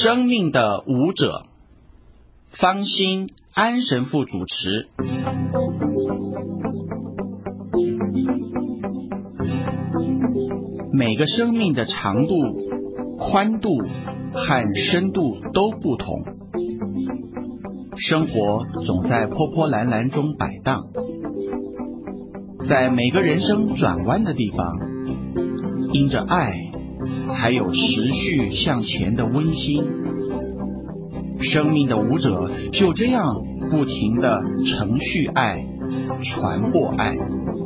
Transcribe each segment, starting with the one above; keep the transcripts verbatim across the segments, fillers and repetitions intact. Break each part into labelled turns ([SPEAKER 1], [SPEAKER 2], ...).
[SPEAKER 1] 生命的舞者，方心安神父主持。每个生命的长度、宽度和深度都不同，生活总在波波澜澜中摆荡，在每个人生转弯的地方，因着爱才有持续向前的温馨。生命的舞者就这样不停地承续爱，传播爱。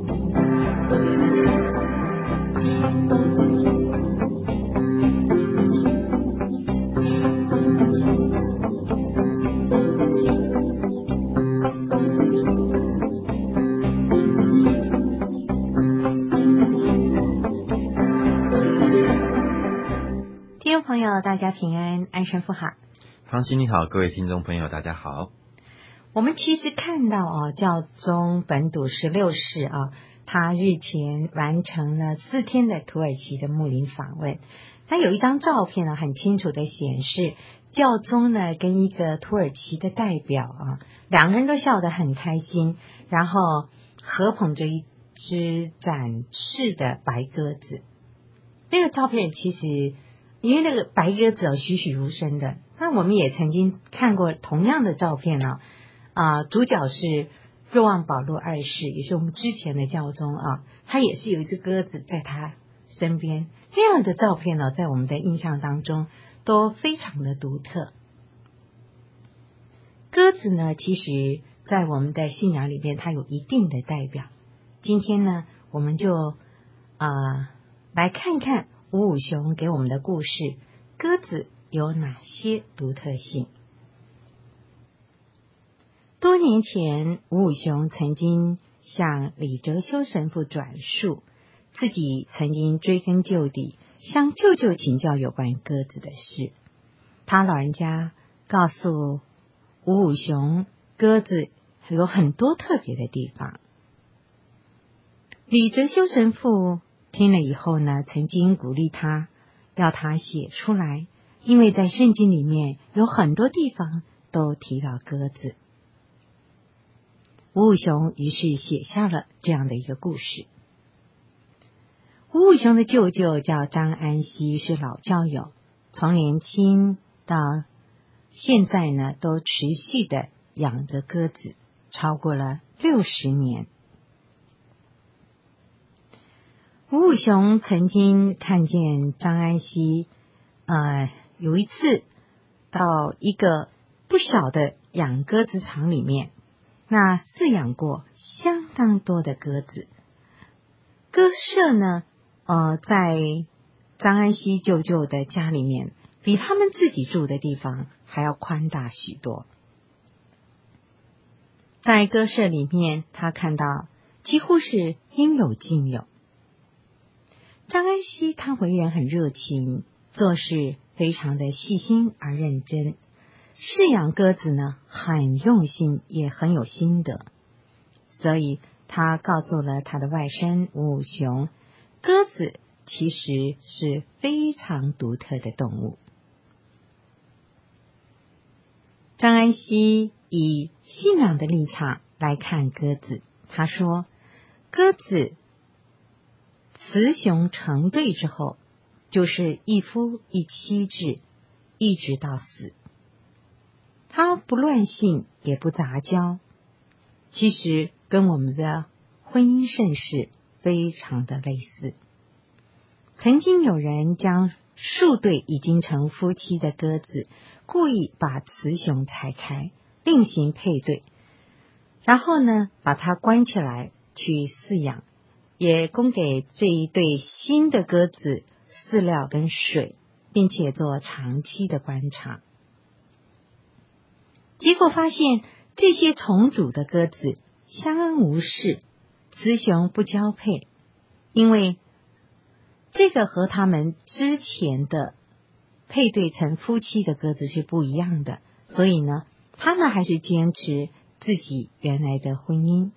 [SPEAKER 2] 听众朋友大家平安，安神父好。
[SPEAKER 3] 方心你好，各位听众朋友大家好。
[SPEAKER 2] 我们其实看到哦，教宗本笃十六世啊，他日前完成了四天的土耳其的牧灵访问。那有一张照片呢，很清楚的显示教宗呢跟一个土耳其的代表啊，两个人都笑得很开心，然后合捧着一只展翅的白鸽子。那个照片其实因为那个白鸽子栩栩如生的，那我们也曾经看过同样的照片呢。啊、呃，主角是若望保禄二世，也是我们之前的教宗啊，他也是有一只鸽子在他身边。那样的照片呢，在我们的印象当中都非常的独特。鸽子呢，其实在我们的信仰里面，它有一定的代表。今天呢，我们就啊、呃、来看看五五熊给我们的故事，鸽子有哪些独特性？多年前，五五熊曾经向李哲修神父转述自己曾经追根究底，向舅舅请教有关鸽子的事。他老人家告诉五五熊，鸽子有很多特别的地方。李哲修神父听了以后呢，曾经鼓励他，要他写出来，因为在圣经里面有很多地方都提到鸽子。五五熊于是写下了这样的一个故事。五五熊的舅舅叫张安熙，是老教友，从年轻到现在呢，都持续的养着鸽子，超过了六十年。五五熊曾经看见张安熙，呃，有一次到一个不小的养鸽子场里面，那饲养过相当多的鸽子。鸽舍呢，呃，在张安熙舅舅的家里面，比他们自己住的地方还要宽大许多。在鸽舍里面，他看到几乎是应有尽有。张安熙他为人很热情，做事非常的细心而认真，饲养鸽子呢很用心，也很有心得，所以他告诉了他的外甥五五熊，鸽子其实是非常独特的动物。张安熙以信仰的立场来看鸽子，他说，鸽子雌雄成对之后，就是一夫一妻制，一直到死。它不乱性，也不杂交，其实跟我们的婚姻盛世非常的类似。曾经有人将数对已经成夫妻的鸽子，故意把雌雄拆开，另行配对，然后呢，把它关起来去饲养，也供给这一对新的鸽子饲料跟水，并且做长期的观察。结果发现，这些重组的鸽子相安无事，雌雄不交配，因为这个和他们之前的配对成夫妻的鸽子是不一样的，所以呢，他们还是坚持自己原来的婚姻。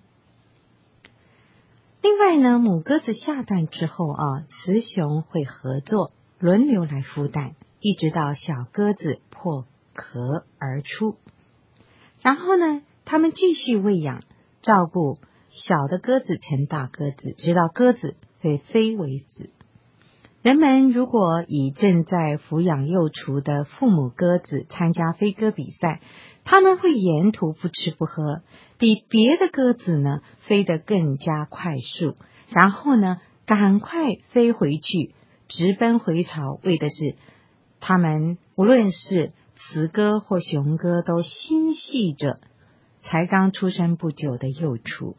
[SPEAKER 2] 另外呢，母鸽子下蛋之后啊，雌雄会合作，轮流来孵蛋， 一直到小鸽子破壳而出。然后呢，他们继续喂养，照顾小的鸽子成大鸽子，直到鸽子会飞为止。人们如果以正在抚养幼雏的父母鸽子参加飞鸽比赛，他们会沿途不吃不喝，比别的鸽子呢飞得更加快速，然后呢赶快飞回去，直奔回巢，为的是他们无论是雌鸽或雄鸽都心系着才刚出生不久的幼雏。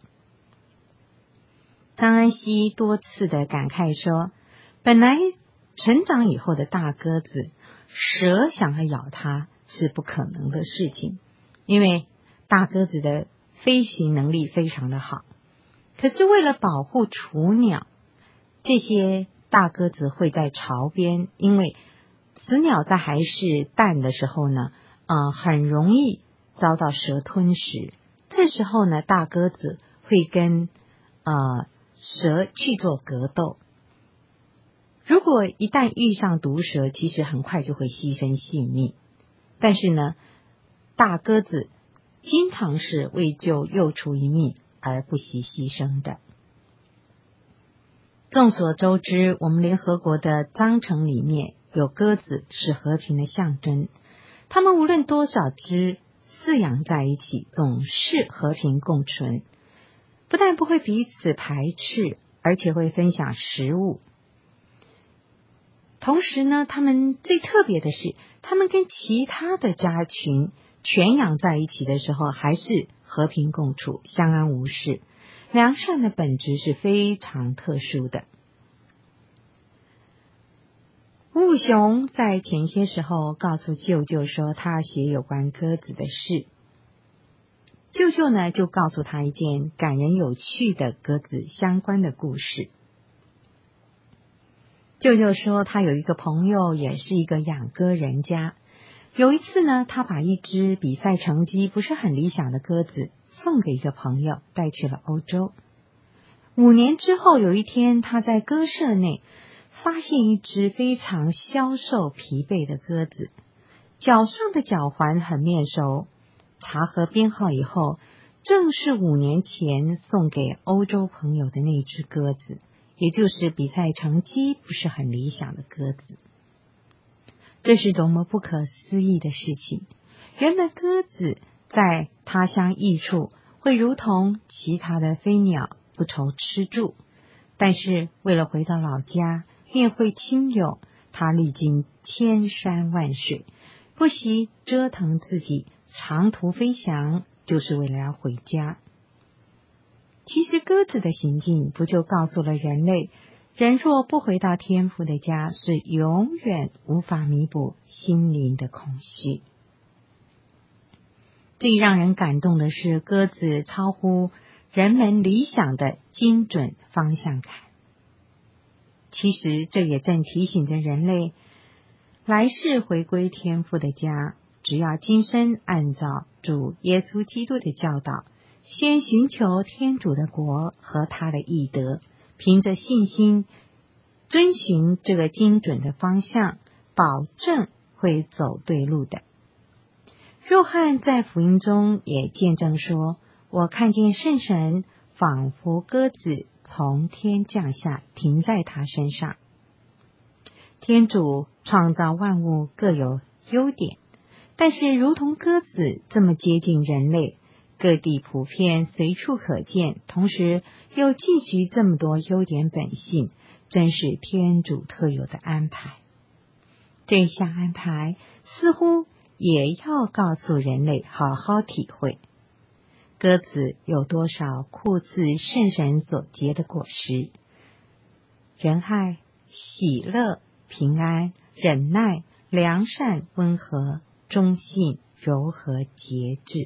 [SPEAKER 2] 张安熙多次的感慨说，本来成长以后的大鸽子，蛇想要咬它是不可能的事情，因为大鸽子的飞行能力非常的好。可是为了保护雏鸟，这些大鸽子会在巢边，因为雌鸟在还是蛋的时候呢，呃，很容易遭到蛇吞食。这时候呢，大鸽子会跟呃蛇去做格斗。如果一旦遇上毒蛇，其实很快就会牺牲性命。但是呢，大鸽子经常是为救幼雏一命而不惜牺牲的。众所周知，我们联合国的章程里面有鸽子是和平的象征，它们无论多少只饲养在一起，总是和平共存，不但不会彼此排斥，而且会分享食物。同时呢，它们最特别的是，它们跟其他的家群圈养在一起的时候，还是和平共处，相安无事。良善的本质是非常特殊的。吴武雄在前些时候告诉舅舅说，他要写有关鸽子的事。舅舅呢，就告诉他一件感人有趣的鸽子相关的故事。舅舅说，他有一个朋友也是一个养鸽人家。有一次呢，他把一只比赛成绩不是很理想的鸽子送给一个朋友，带去了欧洲。五年之后，有一天他在鸽舍内发现一只非常消瘦疲惫的鸽子，脚上的脚环很面熟，查核编号以后，正是五年前送给欧洲朋友的那只鸽子，也就是比赛成绩不是很理想的鸽子。这是多么不可思议的事情！原本鸽子在他乡异处会如同其他的飞鸟不愁吃住，但是为了回到老家面会亲友，他历经千山万水，不惜折腾自己长途飞翔，就是为了要回家。其实鸽子的行径不就告诉了人类，人若不回到天父的家，是永远无法弥补心灵的空虚。最让人感动的是，鸽子超乎人们理想的精准方向感。其实这也正提醒着人类，来世回归天父的家，只要今生按照主耶稣基督的教导，先寻求天主的国和他的义德，凭着信心遵循这个精准的方向，保证会走对路的。若翰在福音中也见证说，我看见圣神仿佛鸽子从天降下，停在他身上。天主创造万物各有优点，但是如同鸽子这么接近人类，各地普遍随处可见，同时又寄居这么多优点本性，真是天主特有的安排。这项安排似乎也要告诉人类好好体会，鸽子有多少酷似圣神所结的果实：仁爱、喜乐、平安、忍耐、良善、温和、忠信、柔和、节制。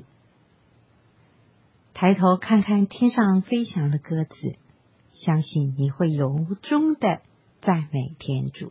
[SPEAKER 2] 抬头看看天上飞翔的鸽子，相信你会由衷的赞美天主。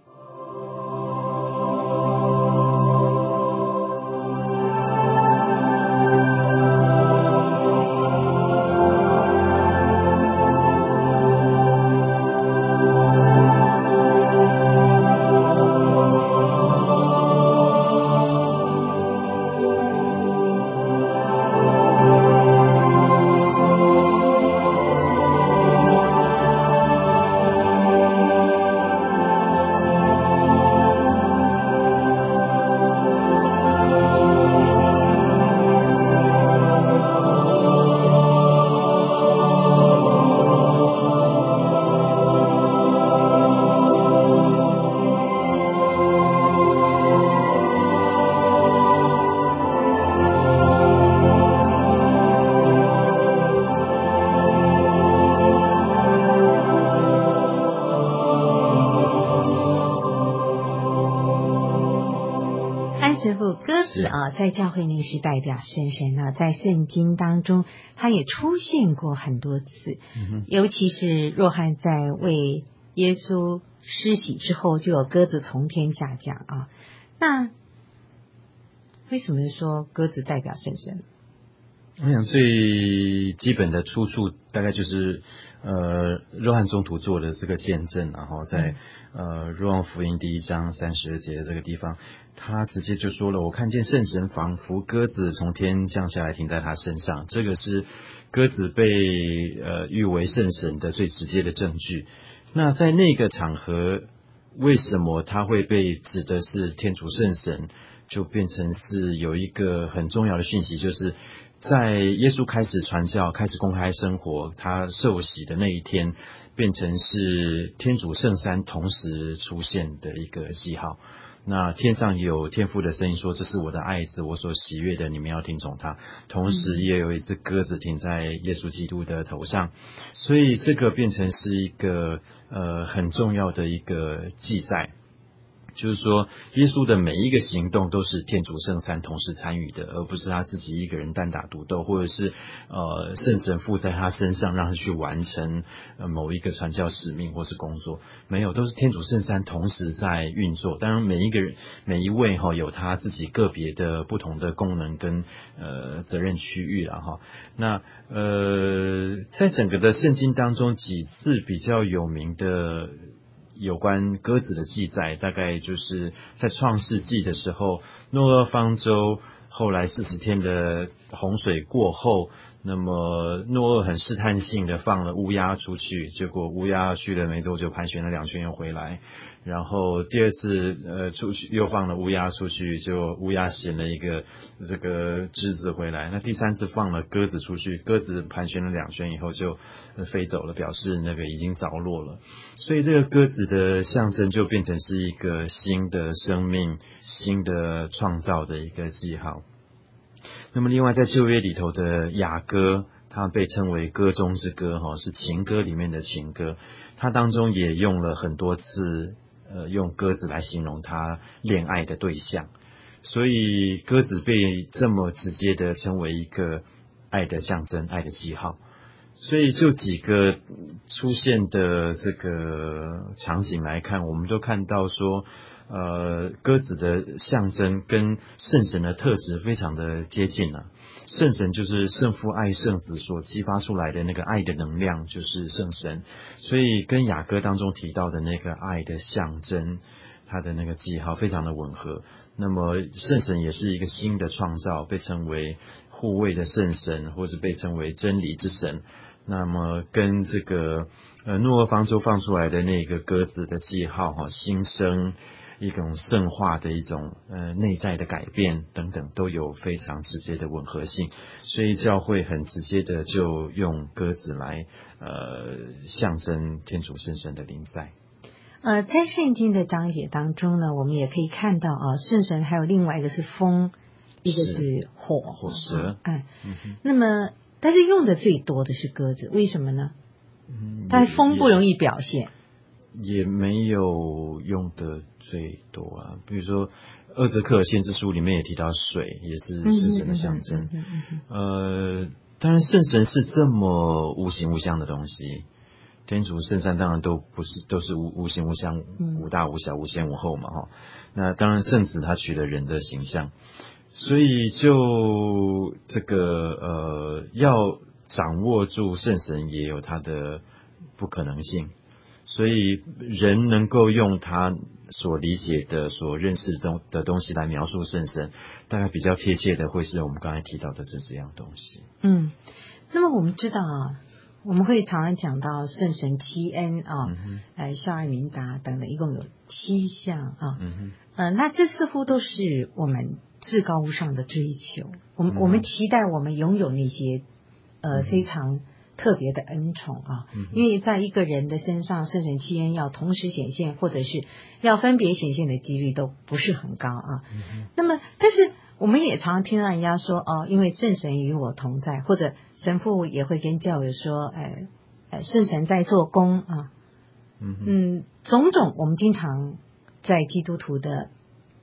[SPEAKER 2] 鸽子啊，在教会内是代表圣神呢，在圣经当中，它也出现过很多次，嗯、尤其是若翰在为耶稣施洗之后，就有鸽子从天下降啊。那为什么说鸽子代表圣神？
[SPEAKER 3] 我想最基本的出处大概就是呃，若翰宗徒做的这个见证，然后在、嗯、呃若望福音第一章三十二节的这个地方，他直接就说了，我看见圣神仿佛鸽子从天降下来停在他身上，这个是鸽子被呃誉为圣神的最直接的证据。那在那个场合，为什么他会被指的是天主圣神，就变成是有一个很重要的讯息，就是在耶稣开始传教、开始公开生活，他受洗的那一天，变成是天主圣三同时出现的一个记号。那天上有天父的声音说，这是我的爱子，我所喜悦的，你们要听从他。同时也有一只鸽子停在耶稣基督的头上，所以这个变成是一个呃很重要的一个记载，就是说耶稣的每一个行动都是天主圣三同时参与的，而不是他自己一个人单打独斗，或者是呃圣神附在他身上让他去完成呃某一个传教使命或是工作，没有，都是天主圣三同时在运作。当然每一个人每一位哈、哦、有他自己个别的不同的功能跟呃责任区域啦哈。那呃在整个的圣经当中，几次比较有名的有关鸽子的记载，大概就是在创世纪的时候，诺厄方舟后来四十天的洪水过后，那么诺厄很试探性的放了乌鸦出去，结果乌鸦去了没多久盘旋了两圈又回来，然后第二次呃出去又放了乌鸦出去，就乌鸦衔了一个这个枝子回来，那第三次放了鸽子出去，鸽子盘旋了两圈以后就飞走了，表示那个已经着落了。所以这个鸽子的象征就变成是一个新的生命、新的创造的一个记号。那么另外在旧约里头的雅歌，它被称为歌中之歌，是情歌里面的情歌，它当中也用了很多次呃，用鸽子来形容他恋爱的对象，所以鸽子被这么直接的称为一个爱的象征、爱的记号。所以就几个出现的这个场景来看，我们都看到说呃，鸽子的象征跟圣神的特质非常的接近啊。圣神就是圣父爱圣子所激发出来的那个爱的能量，就是圣神，所以跟雅歌当中提到的那个爱的象征，它的那个记号非常的吻合。那么圣神也是一个新的创造，被称为护卫的圣神，或是被称为真理之神。那么跟这个呃诺厄方舟放出来的那个鸽子的记号哈，新生一种圣化的一种呃内在的改变等等，都有非常直接的吻合性，所以教会很直接的就用鸽子来呃象征天主圣神的临在。
[SPEAKER 2] 呃，在圣经的章节当中呢，我们也可以看到啊，圣神还有另外一个是风，一个是火，
[SPEAKER 3] 火蛇。
[SPEAKER 2] 哎、
[SPEAKER 3] 嗯，
[SPEAKER 2] 那么但是用的最多的是鸽子，为什么呢？嗯，但风不容易表现。
[SPEAKER 3] 也没有用的最多啊，比如说厄泽克尔先知书里面也提到水也是圣神的象征，呃，当然圣神是这么无形无相的东西，天主圣三当然都不是都是无无形无相，无大无小，无先无后嘛哈。那当然圣子他取了人的形象，所以就这个呃要掌握住圣神也有它的不可能性。所以人能够用他所理解的、所认识的的东西来描述圣神，大概比较贴切的会是我们刚才提到的这几样东西。嗯，
[SPEAKER 2] 那么我们知道啊，我们会常常讲到圣神七恩啊，嗯、呃，孝爱明达等等，一共有七项啊。嗯哼，呃，那这似乎都是我们至高无上的追求。我们、嗯、我们期待我们拥有那些呃、嗯、非常特别的恩宠啊，因为在一个人的身上，圣神七恩要同时显现，或者是要分别显现的几率都不是很高啊。嗯、那么，但是我们也常常听到人家说哦，因为圣神与我同在，或者神父也会跟教友说，哎，哎，圣神在做工啊。嗯嗯，种种我们经常在基督徒的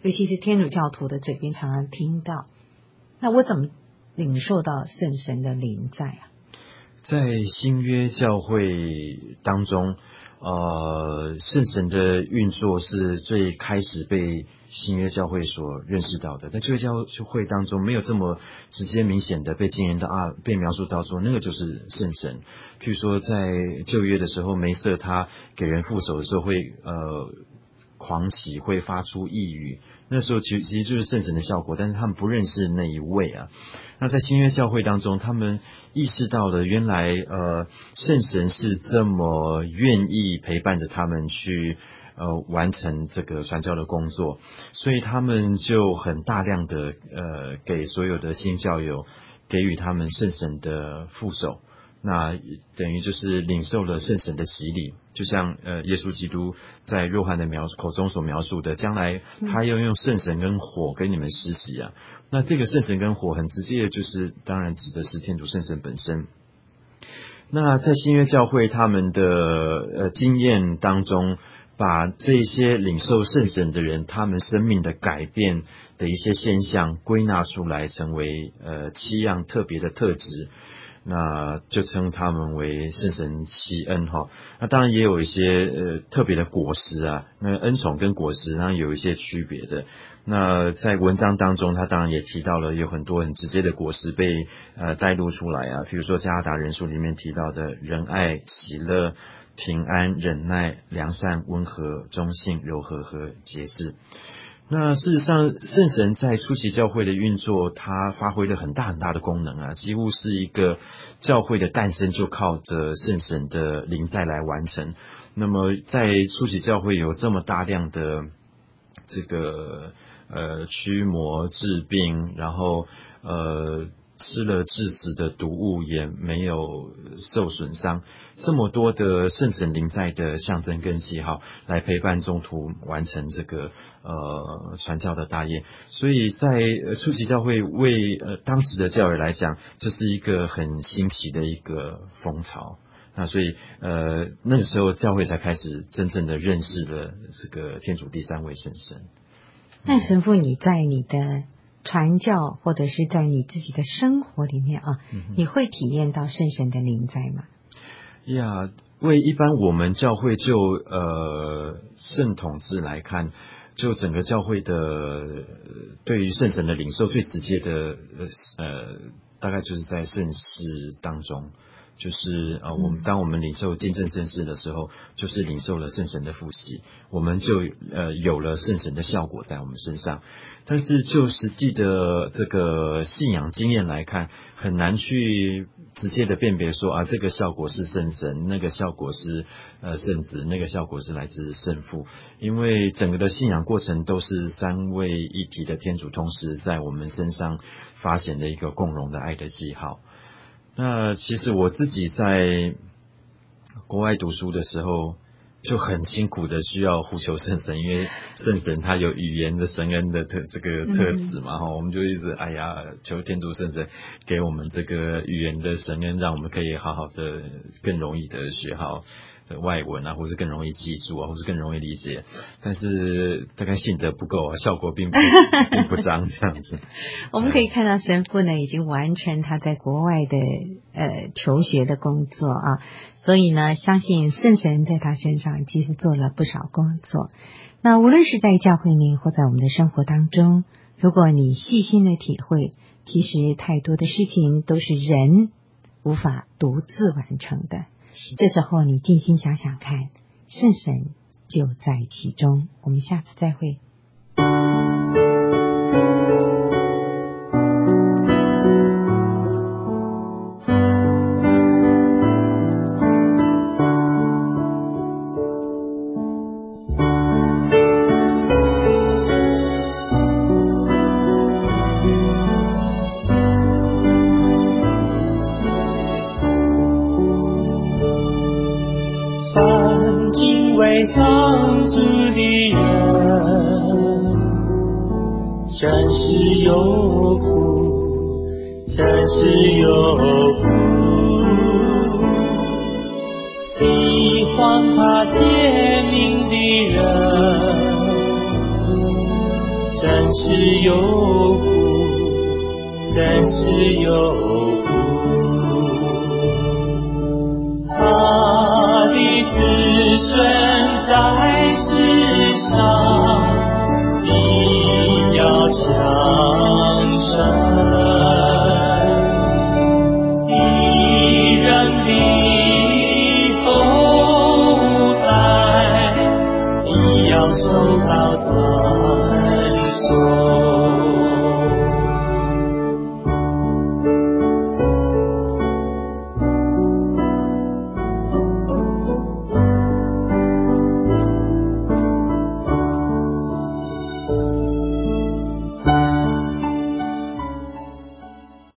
[SPEAKER 2] 尤其是天主教徒的嘴边常常听到。那我怎么领受到圣神的临在啊？
[SPEAKER 3] 在新约教会当中，呃，圣神的运作是最开始被新约教会所认识到的。在旧约教会当中，没有这么直接明显的被经验到啊，被描述到说那个就是圣神。譬如说，在旧约的时候，梅瑟他给人副手的时候会呃狂喜，会发出异语。那时候其实其实就是圣神的效果，但是他们不认识那一位啊。那在新约教会当中，他们意识到了原来呃圣神是这么愿意陪伴着他们去呃完成这个传教的工作，所以他们就很大量的呃给所有的新教友给予他们圣神的副手。那等于就是领受了圣神的洗礼，就像呃耶稣基督在若翰的描口中所描述的，将来他要用圣神跟火跟你们施洗啊。那这个圣神跟火很直接的就是当然指的是天主圣神本身。那在新约教会他们的呃经验当中，把这些领受圣神的人他们生命的改变的一些现象归纳出来，成为呃七样特别的特质。那就称他们为圣神七恩哈。那当然也有一些呃特别的果实啊，那恩宠跟果实当然有一些区别的。那在文章当中，他当然也提到了有很多很直接的果实被呃摘录出来啊，比如说加拉达人书里面提到的仁爱、喜乐、平安、忍耐、良善、温和、忠信、柔和和节制。那事实上，圣神在初期教会的运作，它发挥了很大很大的功能啊，几乎是一个教会的诞生就靠着圣神的临在来完成。那么在初期教会有这么大量的这个呃驱魔治病，然后呃吃了致死的毒物也没有受损伤，这么多的圣神临在的象征跟记号来陪伴宗徒完成这个呃传教的大业，所以在初期教会为呃当时的教友来讲，这是一个很新奇的一个风潮。那所以呃那个时候教会才开始真正的认识了这个天主第三位圣神。
[SPEAKER 2] 那神父，你在你的传教或者是在你自己的生活里面啊，嗯、你会体验到圣神的临在吗？
[SPEAKER 3] 呀，为一般我们教会就呃圣统制来看，就整个教会的对于圣神的领受最直接的呃大概就是在圣事当中。就是呃，我们当我们领受见证圣事的时候，就是领受了圣神的复习，我们就呃有了圣神的效果在我们身上。但是就实际的这个信仰经验来看，很难去直接的辨别说啊，这个效果是圣神，那个效果是呃圣子，那个效果是来自圣父，因为整个的信仰过程都是三位一体的天主同时在我们身上发显的一个共融的爱的记号。那其实我自己在国外读书的时候就很辛苦的需要呼求圣神，因为圣神他有语言的神恩的特这个特质嘛，哈、嗯，我们就一直哎呀求天主圣神给我们这个语言的神恩，让我们可以好好的更容易的学好的外文啊，或是更容易记住啊，或是更容易理解，但是大概信德不够啊，效果并不并不彰这样子。
[SPEAKER 2] 我们可以看到神父呢已经完成他在国外的呃求学的工作啊，所以呢相信圣神在他身上其实做了不少工作。那无论是在教会内或在我们的生活当中，如果你细心的体会，其实太多的事情都是人无法独自完成的。这时候你静心想想看，圣神就在其中。我们下次再会。
[SPEAKER 4] 上主的人，真是有福，真是有福，喜欢他诫命的人， 是有福，真是有福。他的子孙在世上必要强盛，敌人的后代必要受到赞颂。